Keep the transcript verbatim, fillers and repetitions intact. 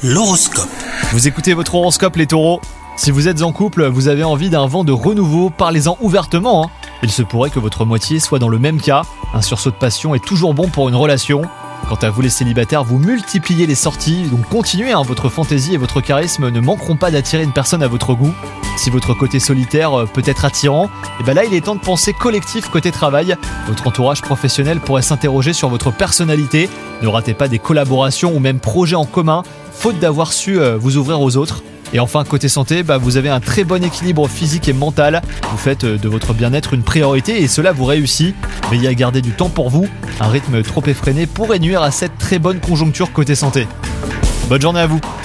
L'horoscope. Vous écoutez votre horoscope les taureaux. Si vous êtes en couple, vous avez envie d'un vent de renouveau, parlez-en ouvertement. Hein. Il se pourrait que votre moitié soit dans le même cas. Un sursaut de passion est toujours bon pour une relation. Quant à vous les célibataires, vous multipliez les sorties, donc continuez, hein, votre fantaisie et votre charisme ne manqueront pas d'attirer une personne à votre goût. Si votre côté solitaire peut être attirant, et ben là il est temps de penser collectif côté travail. Votre entourage professionnel pourrait s'interroger sur votre personnalité. Ne ratez pas des collaborations ou même projets en commun, faute d'avoir su euh, vous ouvrir aux autres. Et enfin, côté santé, bah, vous avez un très bon équilibre physique et mental. Vous faites de votre bien-être une priorité et cela vous réussit. Veillez à garder du temps pour vous. Un rythme trop effréné pourrait nuire à cette très bonne conjoncture côté santé. Bonne journée à vous.